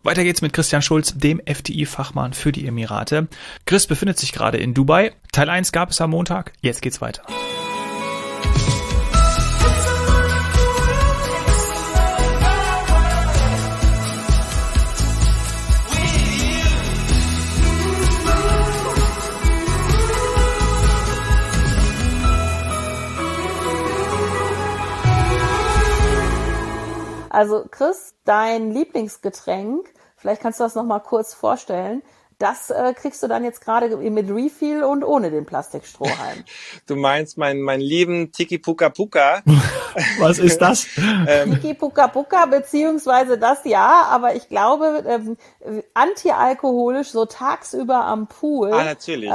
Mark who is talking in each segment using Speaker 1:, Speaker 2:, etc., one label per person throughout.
Speaker 1: Weiter geht's mit Christian Schulz, dem FDI-Fachmann für die Emirate. Chris befindet sich gerade in Dubai. Teil 1 gab es am Montag, jetzt geht's weiter.
Speaker 2: Also Chris, dein Lieblingsgetränk, vielleicht kannst du das nochmal kurz vorstellen, das kriegst du dann jetzt gerade mit Refill und ohne den Plastikstrohhalm.
Speaker 3: Du meinst meinen lieben Tiki Puka Puka.
Speaker 1: Was ist das?
Speaker 2: Tiki Puka Puka, beziehungsweise das ja, aber ich glaube, antialkoholisch, so tagsüber am Pool.
Speaker 3: Ah, natürlich.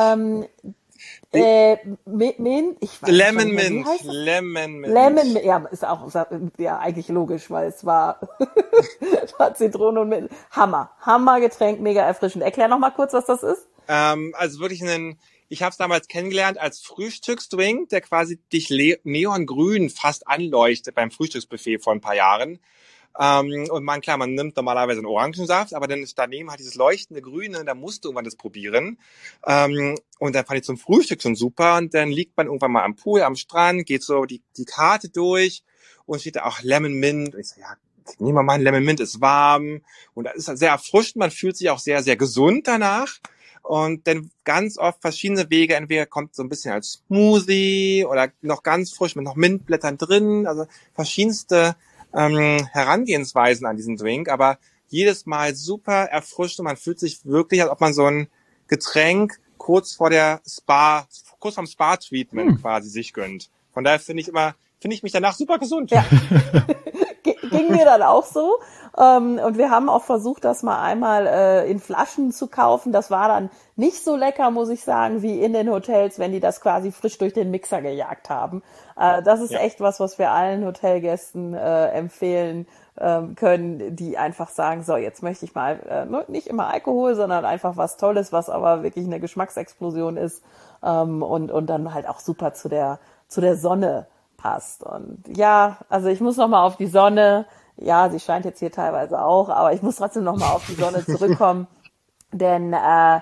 Speaker 2: Mint, ich weiß
Speaker 3: Lemon
Speaker 2: nicht,
Speaker 3: Mint. Lemon Mint.
Speaker 2: Lemon Mint, ja, ist auch, ja, eigentlich logisch, weil es war Zitrone und Mint. Hammergetränk, mega erfrischend. Erklär noch mal kurz, was das ist.
Speaker 3: Also wirklich ich habe es damals kennengelernt als Frühstücksdrink, der quasi dich neongrün fast anleuchtet beim Frühstücksbuffet vor ein paar Jahren. Und man nimmt normalerweise einen Orangensaft, aber dann ist daneben halt dieses leuchtende Grüne, da musst du irgendwann das probieren. Und dann fand ich zum Frühstück schon super. Und dann liegt man irgendwann mal am Pool, am Strand, geht so die Karte durch und steht da auch Lemon Mint. Und ich so, ja, nehmen wir mal ein Lemon Mint, ist warm. Und das ist halt sehr erfrischend, man fühlt sich auch sehr, sehr gesund danach. Und dann ganz oft verschiedene Wege, entweder kommt so ein bisschen als Smoothie oder noch ganz frisch mit noch Mintblättern drin, also verschiedenste Herangehensweisen an diesen Drink, aber jedes Mal super erfrischt und man fühlt sich wirklich, als ob man so ein Getränk kurz vorm Spa-Treatment quasi sich gönnt. Von daher finde ich mich danach super gesund.
Speaker 2: Ja. Ging mir dann auch so. Und wir haben auch versucht, das mal einmal in Flaschen zu kaufen. Das war dann nicht so lecker, muss ich sagen, wie in den Hotels, wenn die das quasi frisch durch den Mixer gejagt haben. Das ist echt was wir allen Hotelgästen empfehlen können, die einfach sagen, so, jetzt möchte ich mal nicht immer Alkohol, sondern einfach was Tolles, was aber wirklich eine Geschmacksexplosion ist und dann halt auch super zu der Sonne passt. Und ja, also ich muss noch mal auf die Sonne. Ja, sie scheint jetzt hier teilweise auch, aber ich muss trotzdem noch mal auf die Sonne zurückkommen. Denn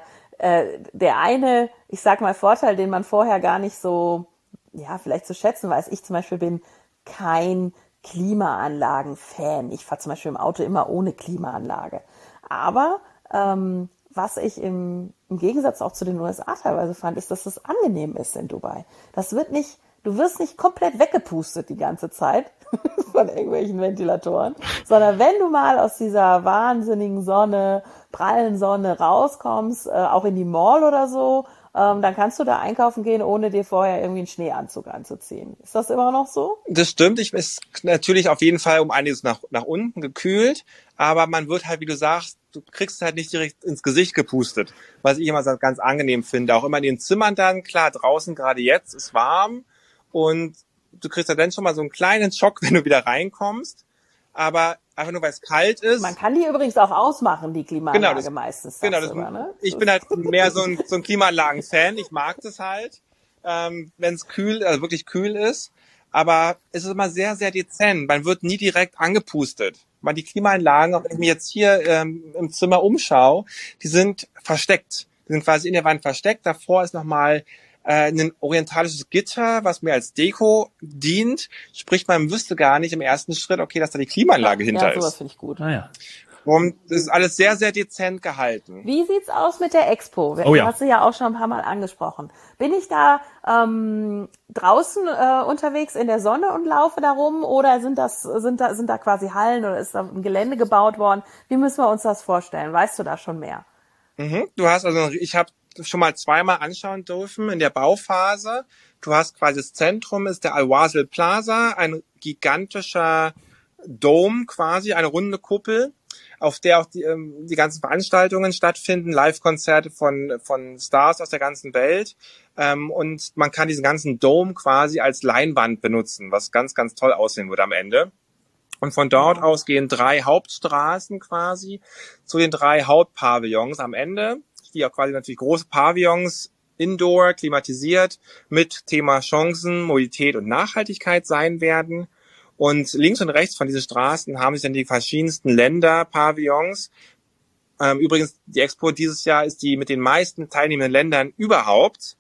Speaker 2: der eine, ich sag mal, Vorteil, den man vorher gar nicht so, ja, vielleicht zu schätzen weiß. Ich zum Beispiel bin kein Klimaanlagen-Fan. Ich fahre zum Beispiel im Auto immer ohne Klimaanlage. Aber was ich im Gegensatz auch zu den USA teilweise fand, ist, dass es angenehm ist in Dubai. Du wirst nicht komplett weggepustet die ganze Zeit von irgendwelchen Ventilatoren, sondern wenn du mal aus dieser wahnsinnigen Sonne, prallen Sonne rauskommst, auch in die Mall oder so, dann kannst du da einkaufen gehen, ohne dir vorher irgendwie einen Schneeanzug anzuziehen. Ist das immer noch so?
Speaker 3: Das stimmt. Ich ist natürlich auf jeden Fall um einiges nach unten gekühlt, aber man wird halt, wie du sagst, du kriegst halt nicht direkt ins Gesicht gepustet, was ich immer so ganz angenehm finde. Auch immer in den Zimmern dann, klar, draußen gerade jetzt ist warm, und du kriegst ja dann schon mal so einen kleinen Schock, wenn du wieder reinkommst. Aber einfach nur, weil es kalt ist.
Speaker 2: Man kann die übrigens auch ausmachen, die Klimaanlage
Speaker 3: genau,
Speaker 2: meistens.
Speaker 3: Genau,
Speaker 2: ne?
Speaker 3: Ich bin halt mehr so ein Klimaanlagen-Fan. Ich mag das halt, wenn es wirklich kühl ist. Aber es ist immer sehr, sehr dezent. Man wird nie direkt angepustet. Weil die Klimaanlagen, auch wenn ich mich jetzt hier im Zimmer umschaue, die sind versteckt. Die sind quasi in der Wand versteckt. Davor ist nochmal ein orientalisches Gitter, was mir als Deko dient. Sprich, man wüsste gar nicht im ersten Schritt, okay, dass da die Klimaanlage hinter ist.
Speaker 2: Ja, sowas finde ich gut.
Speaker 1: Naja.
Speaker 3: Und das ist alles sehr, sehr dezent gehalten.
Speaker 2: Wie sieht's aus mit der Expo? Hast du ja auch schon ein paar Mal angesprochen. Bin ich da draußen unterwegs in der Sonne und laufe da rum oder sind da quasi Hallen oder ist da ein Gelände gebaut worden? Wie müssen wir uns das vorstellen? Weißt du da schon mehr?
Speaker 3: Ich habe schon mal zweimal anschauen dürfen in der Bauphase. Du hast quasi das Zentrum, ist der Al-Wasl Plaza, ein gigantischer Dome quasi, eine runde Kuppel, auf der auch die ganzen Veranstaltungen stattfinden, Live-Konzerte von Stars aus der ganzen Welt. Und man kann diesen ganzen Dome quasi als Leinwand benutzen, was ganz, ganz toll aussehen würde am Ende. Und von dort aus gehen 3 Hauptstraßen quasi zu den 3 Hauptpavillons am Ende, die auch quasi natürlich große Pavillons, indoor, klimatisiert, mit Thema Chancen, Mobilität und Nachhaltigkeit sein werden. Und links und rechts von diesen Straßen haben sich dann die verschiedensten Länder, Pavillons, Übrigens, die Expo dieses Jahr ist die mit den meisten teilnehmenden Ländern überhaupt.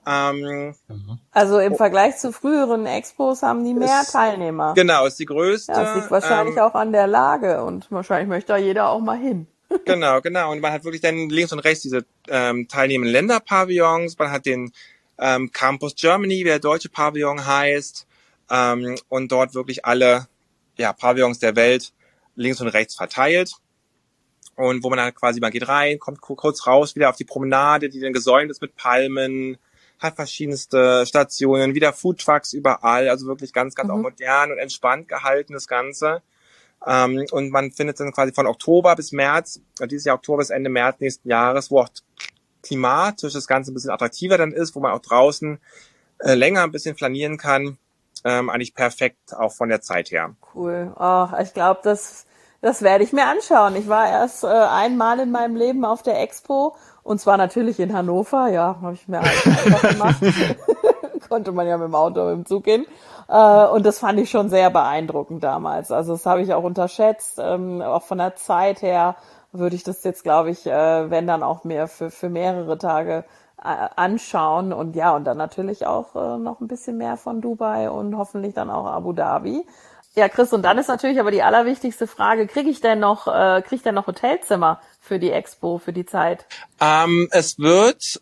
Speaker 2: Also im Vergleich zu früheren Expos haben die mehr Teilnehmer.
Speaker 3: Genau, ist die größte.
Speaker 2: Ja, das liegt wahrscheinlich auch an der Lage und wahrscheinlich möchte da jeder auch mal hin.
Speaker 3: Genau. Und man hat wirklich dann links und rechts diese teilnehmenden Länderpavillons. Man hat den Campus Germany, wie der deutsche Pavillon heißt. Und dort wirklich alle Pavillons der Welt links und rechts verteilt. Und wo man dann quasi, man geht rein, kommt kurz raus, wieder auf die Promenade, die dann gesäumt ist mit Palmen, hat verschiedenste Stationen, wieder Foodtrucks überall, also wirklich ganz auch modern und entspannt gehalten, das Ganze. Und man findet dann quasi von Oktober bis März, dieses Jahr Oktober bis Ende März nächsten Jahres, wo auch klimatisch das Ganze ein bisschen attraktiver dann ist, wo man auch draußen länger ein bisschen flanieren kann, eigentlich perfekt auch von der Zeit her.
Speaker 2: Cool. Oh, ich glaube, das werde ich mir anschauen. Ich war erst einmal in meinem Leben auf der Expo und zwar natürlich in Hannover. Ja, habe ich mir halt einfach gemacht. Konnte man ja mit dem Auto, mit dem Zug hin. Und das fand ich schon sehr beeindruckend damals. Also das habe ich auch unterschätzt. Auch von der Zeit her würde ich das jetzt, glaube ich, wenn dann auch mehr für mehrere Tage anschauen. Und ja, und dann natürlich auch noch ein bisschen mehr von Dubai und hoffentlich dann auch Abu Dhabi. Ja, Chris, und dann ist natürlich aber die allerwichtigste Frage, krieg ich denn noch Hotelzimmer für die Expo, für die Zeit?
Speaker 3: Es wird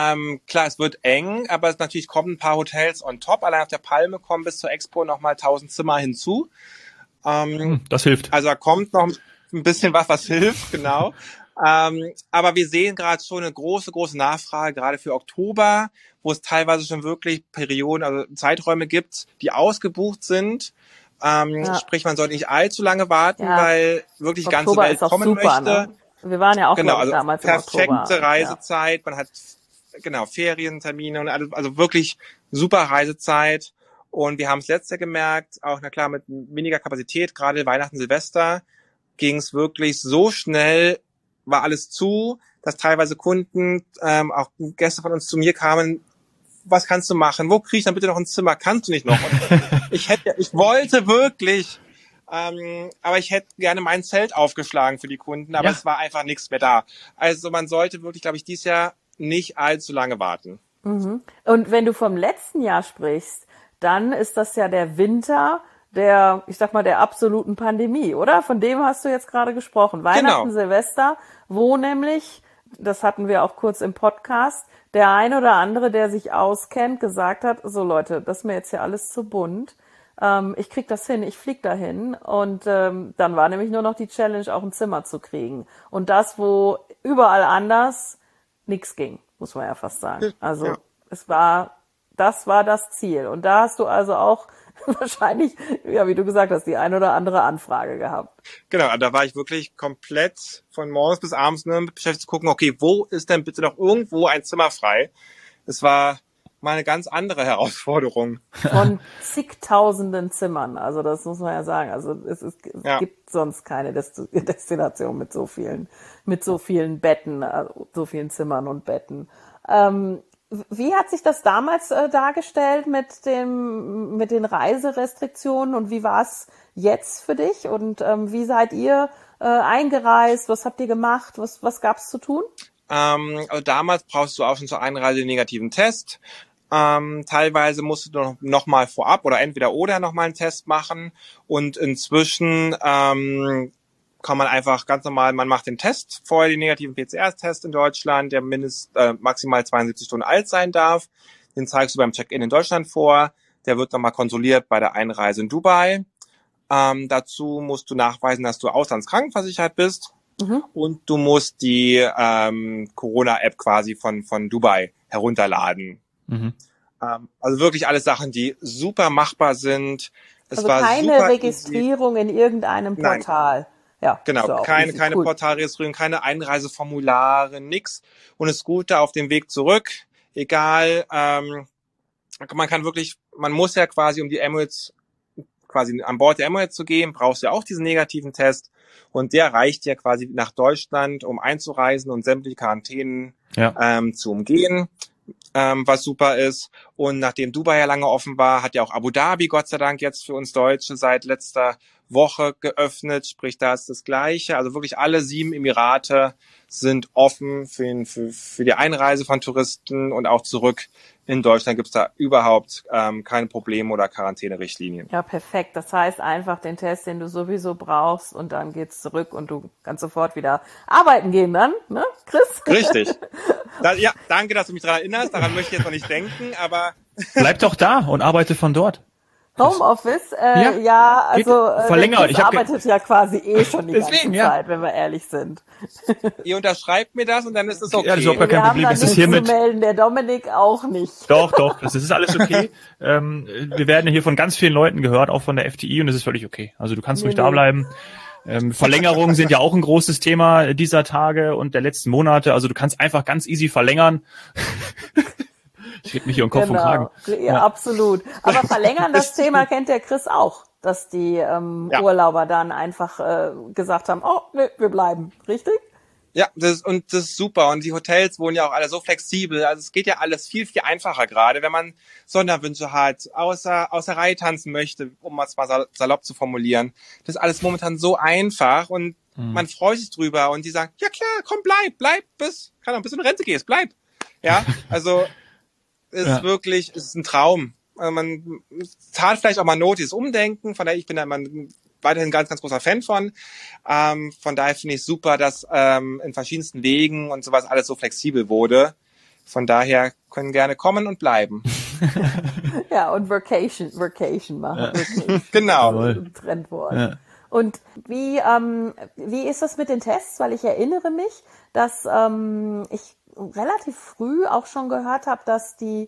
Speaker 3: eng, aber natürlich kommen ein paar Hotels on top. Allein auf der Palme kommen bis zur Expo nochmal 1000 Zimmer hinzu.
Speaker 1: Das hilft.
Speaker 3: Also da kommt noch ein bisschen was hilft, genau. Aber wir sehen gerade schon eine große Nachfrage, gerade für Oktober, wo es teilweise schon wirklich Perioden, also Zeiträume gibt, die ausgebucht sind. Sprich, man sollte nicht allzu lange warten, weil wirklich die ganze Welt kommen
Speaker 2: super,
Speaker 3: möchte.
Speaker 2: Ne? Wir waren ja auch
Speaker 3: also
Speaker 2: damals im Oktober.
Speaker 3: Perfekte Reisezeit, man hat Ferientermine und alles, also wirklich super Reisezeit. Und wir haben es letztes Jahr gemerkt, auch na klar mit weniger Kapazität, gerade Weihnachten, Silvester, ging es wirklich so schnell, war alles zu, dass teilweise Kunden, auch Gäste von uns zu mir kamen, was kannst du machen? Wo kriege ich dann bitte noch ein Zimmer? Kannst du nicht noch? Und ich wollte wirklich, aber ich hätte gerne mein Zelt aufgeschlagen für die Kunden, aber es war einfach nichts mehr da. Also man sollte wirklich, glaube ich, dieses Jahr nicht allzu lange warten.
Speaker 2: Mhm. Und wenn du vom letzten Jahr sprichst, dann ist das ja der Winter der absoluten Pandemie, oder? Von dem hast du jetzt gerade gesprochen. Weihnachten, Silvester, wo nämlich, das hatten wir auch kurz im Podcast, der ein oder andere, der sich auskennt, gesagt hat, so Leute, das ist mir jetzt hier alles zu bunt. Ich krieg das hin, ich flieg dahin. Und dann war nämlich nur noch die Challenge, auch ein Zimmer zu kriegen. Und das, wo überall anders nichts ging, muss man ja fast sagen. Also das war das Ziel. Und da hast du also auch wahrscheinlich, ja, wie du gesagt hast, die ein oder andere Anfrage gehabt.
Speaker 3: Genau, da war ich wirklich komplett von morgens bis abends nur beschäftigt zu gucken, okay, wo ist denn bitte noch irgendwo ein Zimmer frei? Es war mal eine ganz andere Herausforderung.
Speaker 2: Von zigtausenden Zimmern, also das muss man ja sagen. Also es gibt sonst keine Destination mit so vielen Betten, so vielen Zimmern und Betten. Wie hat sich das damals dargestellt mit den Reiserestriktionen und wie war es jetzt für dich und wie seid ihr eingereist? Was habt ihr gemacht? Was gab's zu tun?
Speaker 3: Also damals brauchst du auch schon zur Einreise den negativen Test. Teilweise musst du noch mal vorab oder entweder oder noch mal einen Test machen und inzwischen kann man einfach ganz normal, man macht den Test, vorher den negativen PCR-Test in Deutschland, der maximal 72 Stunden alt sein darf. Den zeigst du beim Check-in in Deutschland vor. Der wird nochmal kontrolliert bei der Einreise in Dubai. Dazu musst du nachweisen, dass du auslandskrankenversichert bist. Und du musst die Corona-App quasi von Dubai herunterladen. Also wirklich alles Sachen, die super machbar sind.
Speaker 2: Also keine Registrierung in irgendeinem Portal.
Speaker 3: Nein. Ja, genau, keine Portalregistrierung, keine Einreiseformulare, nix. Und das Gute auf dem Weg zurück, egal, man muss ja quasi, um die Emirates, quasi an Bord der Emirates zu gehen, brauchst du ja auch diesen negativen Test. Und der reicht ja quasi nach Deutschland, um einzureisen und sämtliche Quarantänen zu umgehen. Was super ist. Und nachdem Dubai ja lange offen war, hat ja auch Abu Dhabi, Gott sei Dank, jetzt für uns Deutsche seit letzter Woche geöffnet, sprich da ist das Gleiche. Also wirklich alle 7 Emirate sind offen für die Einreise von Touristen und auch zurück. In Deutschland gibt's da überhaupt keine Probleme oder Quarantänerichtlinien.
Speaker 2: Ja, perfekt. Das heißt einfach den Test, den du sowieso brauchst und dann geht's zurück und du kannst sofort wieder arbeiten gehen dann, ne, Chris?
Speaker 3: Richtig. Ja, danke, dass du mich daran erinnerst. Daran möchte ich jetzt noch nicht denken, aber...
Speaker 1: Bleib doch da und arbeite von dort.
Speaker 2: Homeoffice,
Speaker 1: verlängert.
Speaker 2: Chris arbeitet ja quasi schon die
Speaker 1: Deswegen,
Speaker 2: ganze Zeit, wenn wir ehrlich sind.
Speaker 3: Ihr unterschreibt mir das und dann ist es okay.
Speaker 1: Ja, das ist überhaupt kein
Speaker 2: Wir
Speaker 1: Problem.
Speaker 2: haben da
Speaker 1: Es ist
Speaker 2: nichts
Speaker 1: hiermit.
Speaker 2: zu melden, der Dominik auch nicht.
Speaker 1: Doch, das ist alles okay. Wir werden hier von ganz vielen Leuten gehört, auch von der FDI, und das ist völlig okay. Also du kannst ruhig da bleiben. Verlängerungen sind ja auch ein großes Thema dieser Tage und der letzten Monate. Also du kannst einfach ganz easy verlängern. Ich rede mich hier um Kopf und Kragen.
Speaker 2: Ja, absolut. Aber verlängern, das Thema kennt der Chris auch, dass die Urlauber dann einfach gesagt haben, oh, nee, wir bleiben. Richtig?
Speaker 3: Ja, das ist super. Und die Hotels wurden ja auch alle so flexibel. Also es geht ja alles viel, viel einfacher gerade, wenn man Sonderwünsche hat, außer Reihe tanzen möchte, um es mal salopp zu formulieren. Das ist alles momentan so einfach und man freut sich drüber. Und die sagen, ja klar, komm, bleib, bis du in Rente gehst, bleib. Ja, also ist wirklich, ist ein Traum. Also man tat vielleicht auch mal Not, dieses Umdenken. Von daher, ich bin da weiterhin ganz, ganz großer Fan von. Von daher finde ich super, dass in verschiedensten Wegen und sowas alles so flexibel wurde. Von daher können gerne kommen und bleiben.
Speaker 2: Ja, und Vacation machen.
Speaker 1: Ja.
Speaker 2: Vacation.
Speaker 3: Genau.
Speaker 2: Ein Trendwort.
Speaker 1: Ja.
Speaker 2: Und wie ist das mit den Tests? Weil ich erinnere mich, dass ich relativ früh auch schon gehört habe, dass die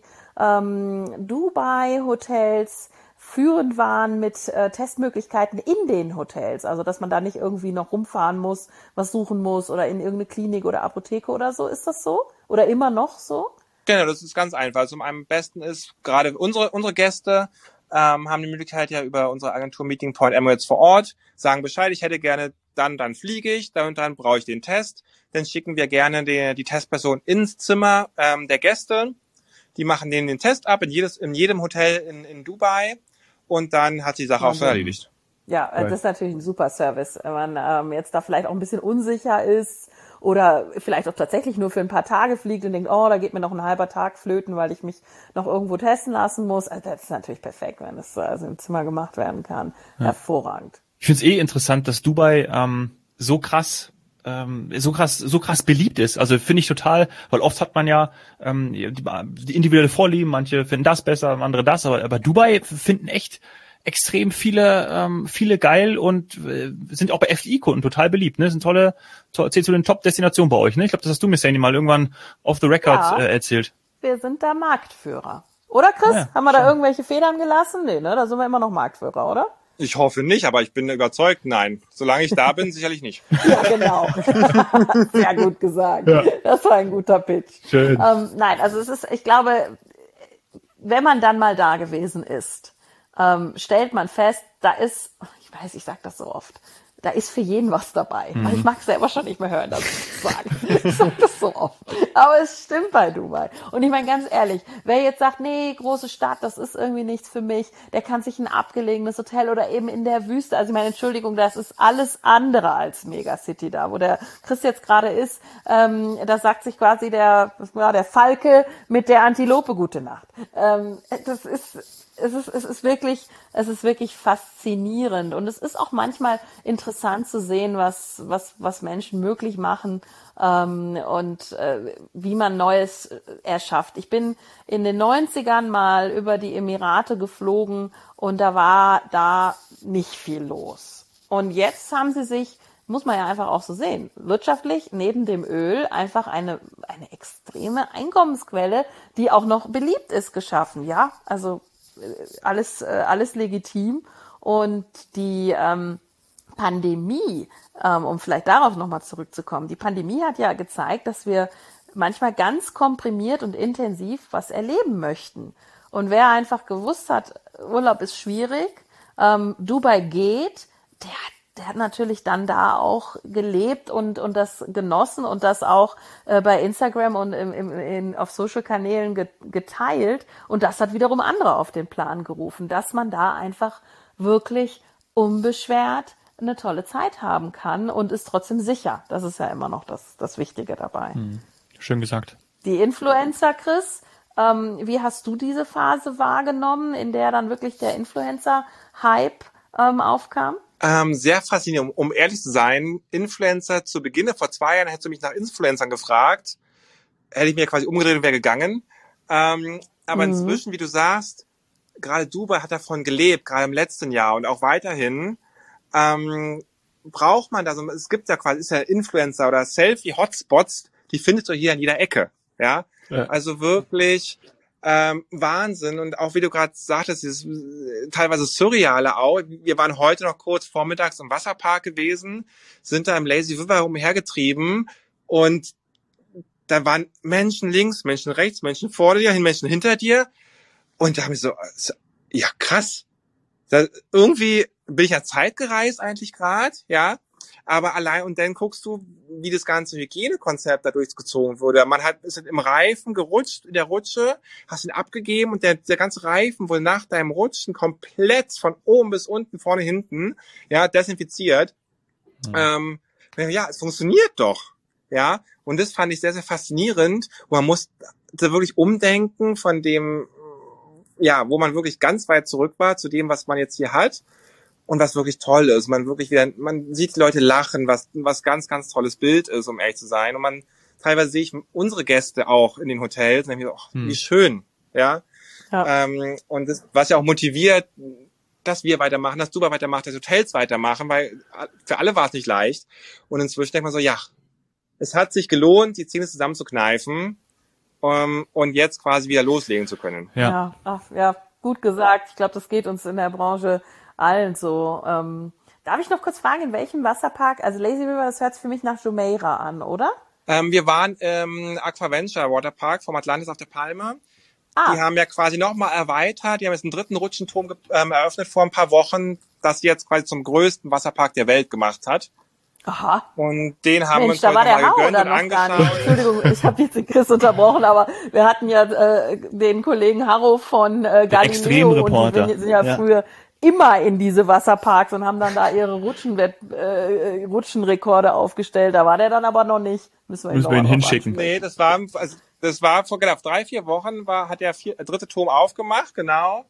Speaker 2: Dubai-Hotels führend waren mit Testmöglichkeiten in den Hotels. Also, dass man da nicht irgendwie noch rumfahren muss, was suchen muss oder in irgendeine Klinik oder Apotheke oder so. Ist das so? Oder immer noch so?
Speaker 3: Genau, das ist ganz einfach. Also am besten ist, gerade unsere Gäste haben die Möglichkeit ja über unsere Agentur Meeting Point Emirates vor Ort, sagen Bescheid, ich hätte gerne dann fliege ich, dann und dann brauche ich den Test. Dann schicken wir gerne die Testperson ins Zimmer der Gäste. Die machen denen den Test ab in jedem Hotel in Dubai und dann hat die Sache auch schon erledigt.
Speaker 2: Ja, das ist natürlich ein super Service, wenn man jetzt da vielleicht auch ein bisschen unsicher ist oder vielleicht auch tatsächlich nur für ein paar Tage fliegt und denkt, oh, da geht mir noch ein halber Tag flöten, weil ich mich noch irgendwo testen lassen muss. Also das ist natürlich perfekt, wenn das also im Zimmer gemacht werden kann. Ja. Hervorragend.
Speaker 1: Ich finde es interessant, dass Dubai so krass beliebt ist. Also finde ich total, weil oft hat man ja die individuelle Vorlieben, manche finden das besser, andere das, aber Dubai finden echt extrem viele geil und sind auch bei FDI-Kunden total beliebt. Ne? Sind zählt zu den Top-Destinationen bei euch. Ne? Ich glaube, das hast du mir, Sandy, mal irgendwann off the record erzählt.
Speaker 2: Wir sind da Marktführer. Oder, Chris?
Speaker 1: Ja,
Speaker 2: haben wir da irgendwelche Federn gelassen? Nee, ne? Da sind wir immer noch Marktführer, oder?
Speaker 3: Ich hoffe nicht, aber ich bin überzeugt, nein. Solange ich da bin, sicherlich nicht.
Speaker 2: Ja, genau. Sehr gut gesagt. Ja. Das war ein guter Pitch.
Speaker 1: Schön.
Speaker 2: Nein, also ich glaube, wenn man dann mal da gewesen ist, stellt man fest, ich sag das so oft, da ist für jeden was dabei. Mhm. Ich mag es selber schon nicht mehr hören, dass ich das sage. Ich sag das so oft. Aber es stimmt bei Dubai. Und ich meine, ganz ehrlich, wer jetzt sagt, nee, große Stadt, das ist irgendwie nichts für mich, der kann sich ein abgelegenes Hotel oder eben in der Wüste, also ich meine, Entschuldigung, das ist alles andere als Megacity da, wo der Chris jetzt gerade ist, da sagt sich quasi der Falke mit der Antilope gute Nacht. Es ist wirklich faszinierend und es ist auch manchmal interessant zu sehen, was Menschen möglich machen und wie man Neues erschafft. Ich bin in den 90ern mal über die Emirate geflogen und da war da nicht viel los. Und jetzt haben sie sich, muss man ja einfach auch so sehen, wirtschaftlich neben dem Öl einfach eine extreme Einkommensquelle, die auch noch beliebt ist, geschaffen. Ja, also alles legitim und die Pandemie, um vielleicht darauf nochmal zurückzukommen, die Pandemie hat ja gezeigt, dass wir manchmal ganz komprimiert und intensiv was erleben möchten. Und wer einfach gewusst hat, Urlaub ist schwierig, Dubai geht, der hat natürlich dann da auch gelebt und das genossen und das auch bei Instagram und auf Social-Kanälen geteilt. Und das hat wiederum andere auf den Plan gerufen, dass man da einfach wirklich unbeschwert eine tolle Zeit haben kann und ist trotzdem sicher. Das ist ja immer noch das Wichtige dabei.
Speaker 1: Schön gesagt.
Speaker 2: Die Influencer, Chris, wie hast du diese Phase wahrgenommen, in der dann wirklich der Influencer-Hype aufkam?
Speaker 3: Sehr faszinierend. Um ehrlich zu sein, Influencer zu Beginn, vor 2 Jahren hättest du mich nach Influencern gefragt, hätte ich mir quasi umgedreht und wäre gegangen. Aber inzwischen, wie du sagst, gerade Dubai hat davon gelebt, gerade im letzten Jahr und auch weiterhin, braucht man das. Es gibt ja quasi, ist ja Influencer oder Selfie-Hotspots, die findest du hier an jeder Ecke. Ja, also wirklich Wahnsinn. Und auch wie du gerade sagtest, dieses teilweise Surreale auch. Wir waren heute noch kurz vormittags im Wasserpark gewesen, sind da im Lazy River umhergetrieben und da waren Menschen links, Menschen rechts, Menschen vor dir, Menschen hinter dir. Und da habe ich so, ja krass. Irgendwie bin ich ja zeitgereist eigentlich gerade, ja. Aber allein, und dann guckst du, wie das ganze Hygienekonzept da durchgezogen wurde. Man ist im Reifen gerutscht, in der Rutsche, hast ihn abgegeben und der ganze Reifen wurde nach deinem Rutschen komplett von oben bis unten, vorne, hinten, ja, desinfiziert. Ja, es funktioniert doch, ja. Und das fand ich sehr, sehr faszinierend. Und man muss da wirklich umdenken von dem, ja, wo man wirklich ganz weit zurück war zu dem, was man jetzt hier hat. Und was wirklich toll ist, man sieht die Leute lachen, was ganz, ganz tolles Bild ist, um ehrlich zu sein. Und teilweise sehe ich unsere Gäste auch in den Hotels und denke mir, wie schön, ja. Und das, was ja auch motiviert, dass wir weitermachen, dass Dubai weitermacht, dass Hotels weitermachen, weil für alle war es nicht leicht. Und inzwischen denkt man so, ja, es hat sich gelohnt, die Zähne zusammenzukneifen, und jetzt quasi wieder loslegen zu können.
Speaker 2: Ja, gut gesagt. Ich glaube, das geht uns in der Branche allen so. Darf ich noch kurz fragen, in welchem Wasserpark? Also Lazy River, das hört sich für mich nach Jumeirah an, oder?
Speaker 3: Wir waren im Aquaventure Waterpark vom Atlantis auf der Palme. Die haben ja quasi nochmal erweitert. Die haben jetzt einen 3. Rutschenturm eröffnet vor ein paar Wochen, das jetzt quasi zum größten Wasserpark der Welt gemacht hat.
Speaker 2: Aha.
Speaker 3: Und den haben wir uns
Speaker 2: da war
Speaker 3: heute
Speaker 2: der
Speaker 3: mal
Speaker 2: Hau
Speaker 3: gegönnt
Speaker 2: oder
Speaker 3: und
Speaker 2: noch
Speaker 3: angeschaut.
Speaker 2: gar nicht. Entschuldigung, ich habe jetzt den Chris unterbrochen, aber wir hatten ja den Kollegen Harro von Galileo und die sind ja früher immer in diese Wasserparks und haben dann da ihre Rutschenrekorde aufgestellt. Da war der dann aber noch nicht. Müssen wir ihn
Speaker 1: hinschicken.
Speaker 3: Nee, das war vor 3-4 Wochen hat der 3. Turm aufgemacht, genau.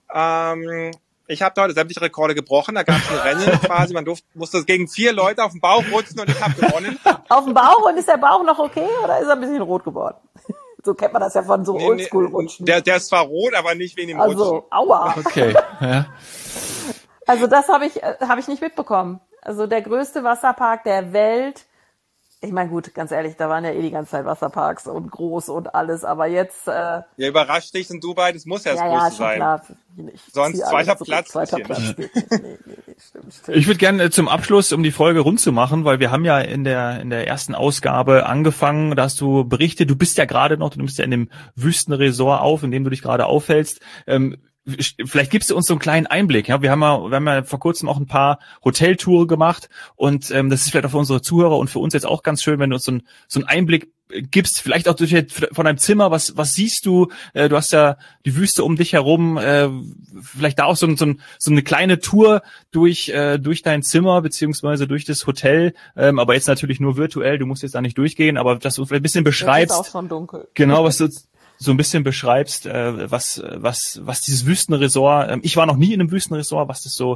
Speaker 3: Ich habe da heute sämtliche Rekorde gebrochen. Da gab es ein Rennen quasi. Man musste gegen 4 Leute auf den Bauch rutschen und ich habe gewonnen.
Speaker 2: Auf dem Bauch, und ist der Bauch noch okay oder ist er ein bisschen rot geworden? So kennt man das ja von so Oldschool-Rutschen.
Speaker 3: Der ist zwar rot, aber nicht wegen dem Rutschen.
Speaker 2: Also, aua.
Speaker 1: Okay, ja.
Speaker 2: Also das habe ich nicht mitbekommen. Also der größte Wasserpark der Welt. Ich meine, gut, ganz ehrlich, da waren ja die ganze Zeit Wasserparks und groß und alles, aber jetzt...
Speaker 3: ja, überrascht dich in Dubai, das muss ja das Größte sein.
Speaker 2: Klar.
Speaker 3: Sonst zweiter Platz.
Speaker 2: Nee, stimmt.
Speaker 1: Ich würde gerne zum Abschluss, um die Folge rund zu machen, weil wir haben ja in der ersten Ausgabe angefangen, da hast du berichtet, du bist ja in dem Wüstenresort in dem du dich gerade aufhältst. Vielleicht gibst du uns so einen kleinen Einblick. Ja, wir haben ja vor kurzem auch ein paar Hoteltouren gemacht und das ist vielleicht auch für unsere Zuhörer und für uns jetzt auch ganz schön, wenn du uns so einen Einblick gibst, vielleicht auch von deinem Zimmer, was siehst du? Du hast ja die Wüste um dich herum, vielleicht da auch so eine kleine Tour durch dein Zimmer beziehungsweise durch das Hotel, aber jetzt natürlich nur virtuell, du musst jetzt da nicht durchgehen, aber dass du vielleicht ein bisschen beschreibst.
Speaker 2: Es ist auch schon dunkel.
Speaker 1: Genau, was du so ein bisschen beschreibst, was dieses Wüstenresort, ich war noch nie in einem Wüstenresort,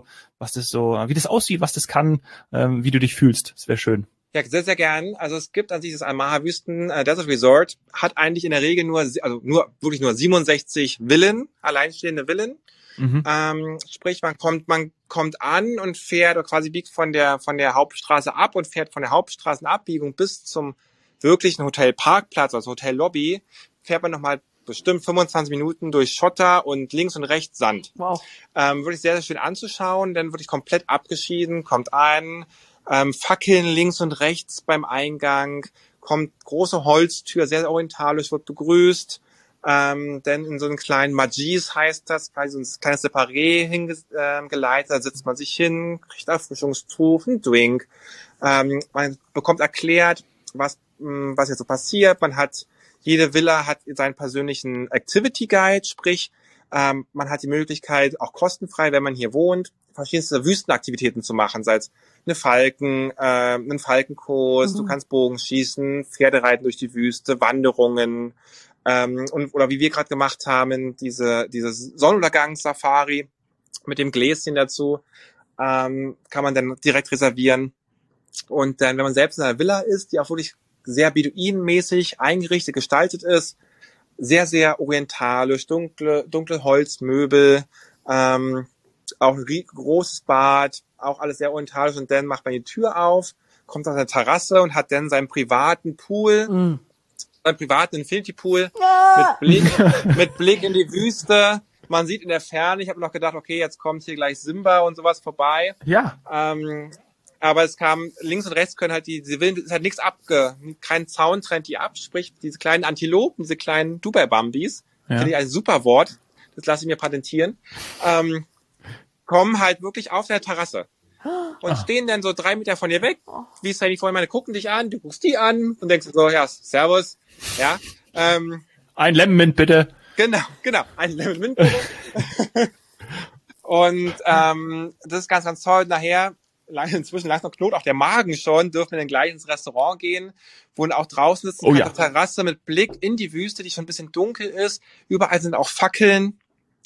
Speaker 1: wie das aussieht, was das kann, wie du dich fühlst. Das wäre schön.
Speaker 3: Ja, sehr, sehr gern. Also es gibt an sich das Al-Maha Wüsten Desert Resort, hat eigentlich in der Regel nur 67 Villen, alleinstehende Villen. Sprich, man kommt an und fährt oder quasi biegt von der Hauptstraße ab und fährt von der Hauptstraßenabbiegung bis zum wirklichen Hotelparkplatz, also Hotellobby, fährt man nochmal bestimmt 25 Minuten durch Schotter und links und rechts Sand.
Speaker 2: Wow.
Speaker 3: Wirklich sehr, sehr schön anzuschauen, dann wirklich komplett abgeschieden, kommt ein, Fackeln links und rechts beim Eingang, kommt große Holztür, sehr, sehr orientalisch, wird begrüßt, dann in so einen kleinen Majlis heißt das, quasi so ein kleines Separé hingeleitet, da sitzt man sich hin, kriegt Erfrischungstuch, einen Drink, man bekommt erklärt, was jetzt so passiert, jede Villa hat seinen persönlichen Activity Guide, sprich, Man hat die Möglichkeit, auch kostenfrei, wenn man hier wohnt, verschiedenste Wüstenaktivitäten zu machen, sei es einen Falkenkurs, du kannst Bogen schießen, Pferde reiten durch die Wüste, Wanderungen, oder wie wir gerade gemacht haben, diese Sonnenuntergangs-Safari mit dem Gläschen dazu, kann man dann direkt reservieren. Und dann, wenn man selbst in einer Villa ist, die auch wirklich sehr beduinenmäßig eingerichtet, gestaltet ist, sehr, sehr orientalisch, dunkle Holzmöbel, auch ein großes Bad, auch alles sehr orientalisch, und dann macht man die Tür auf, kommt auf eine Terrasse und hat dann seinen privaten Pool, seinen privaten Infinity Pool mit Blick in die Wüste. Man sieht in der Ferne, ich habe noch gedacht, okay, jetzt kommt hier gleich Simba und sowas vorbei.
Speaker 1: Ja.
Speaker 3: Aber es kam, links und rechts können halt diese Villen, es hat nichts kein Zaun trennt die ab, sprich diese kleinen Antilopen, diese kleinen Dubai-Bambis, finde ich ein super Wort, das lasse ich mir patentieren, kommen halt wirklich auf der Terrasse und stehen dann so 3 Meter von dir weg, wie es ja die vorhin meine, gucken dich an, du guckst die an und denkst so, ja, servus, ja.
Speaker 1: Ein Lemon Mint, bitte.
Speaker 3: Genau, ein Lemon Mint, bitte. Und das ist ganz, ganz toll. Nachher, inzwischen langsam knurrt auch der Magen schon, dürfen wir dann gleich ins Restaurant gehen, wo dann auch draußen ist, auf der Terrasse mit Blick in die Wüste, die schon ein bisschen dunkel ist. Überall sind auch Fackeln.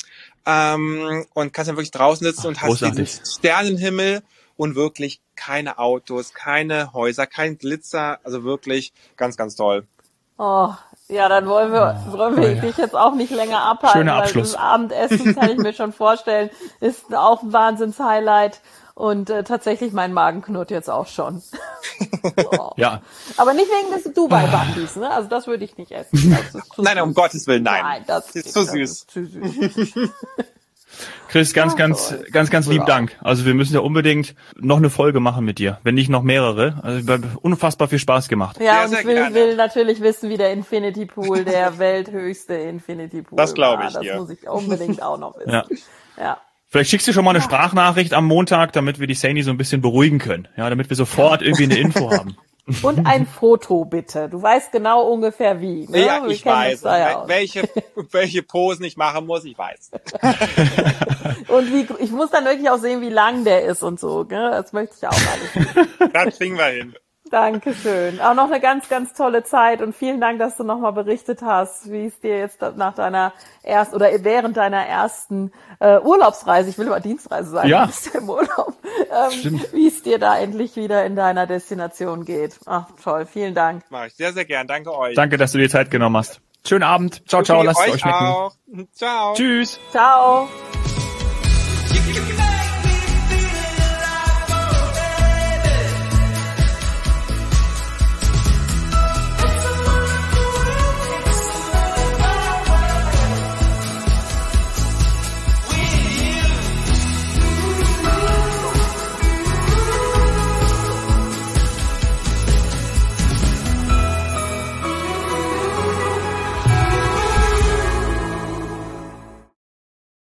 Speaker 3: Und kannst dann wirklich draußen sitzen und hast diesen Sternenhimmel und wirklich keine Autos, keine Häuser, kein Glitzer, also wirklich ganz, ganz toll.
Speaker 2: Oh, ja, dann wollen wir dich jetzt auch nicht länger abhalten.
Speaker 1: Schöner Abschluss.
Speaker 2: Weil das Abendessen, kann ich mir schon vorstellen, ist auch ein Wahnsinns-Highlight. Und tatsächlich, mein Magen knurrt jetzt auch schon. Oh.
Speaker 1: Ja.
Speaker 2: Aber nicht wegen des Dubai-Bambis, ne? Also das würde ich nicht essen.
Speaker 3: Nein, um Gottes Willen, nein.
Speaker 2: Nein, das
Speaker 3: ist zu süß.
Speaker 2: Ist zu süß.
Speaker 1: Chris, ganz lieben Dank. Also wir müssen ja unbedingt noch eine Folge machen mit dir, wenn nicht noch mehrere. Also unfassbar viel Spaß gemacht.
Speaker 2: Ja, und ich will natürlich wissen, wie der Infinity Pool, der welthöchste Infinity Pool
Speaker 3: das glaube ich
Speaker 2: war.
Speaker 3: dir.
Speaker 2: Das muss ich unbedingt auch noch wissen. Ja.
Speaker 1: Vielleicht schickst du schon mal eine Sprachnachricht am Montag, damit wir die Saini so ein bisschen beruhigen können. Ja, damit wir sofort irgendwie eine Info haben.
Speaker 2: Und ein Foto bitte. Du weißt genau ungefähr wie. Ne?
Speaker 3: Ja, ich weiß. Welche Posen ich machen muss, ich weiß.
Speaker 2: Und ich muss dann wirklich auch sehen, wie lang der ist und so. Ne? Das möchte ich auch alles.
Speaker 3: Das kriegen wir hin.
Speaker 2: Dankeschön. Auch noch eine ganz, ganz tolle Zeit und vielen Dank, dass du nochmal berichtet hast, wie es dir jetzt nach deiner während deiner ersten Urlaubsreise, ich will immer Dienstreise sagen,
Speaker 1: ja.
Speaker 2: Du bist im Urlaub, wie es dir da endlich wieder in deiner Destination geht. Ach, toll, vielen Dank.
Speaker 3: Mach ich sehr, sehr gern. Danke euch.
Speaker 1: Danke, dass du dir Zeit genommen hast. Schönen Abend. Ciao, ciao. Lasst es euch schmecken.
Speaker 3: Auch. Ciao.
Speaker 1: Tschüss.
Speaker 2: Ciao.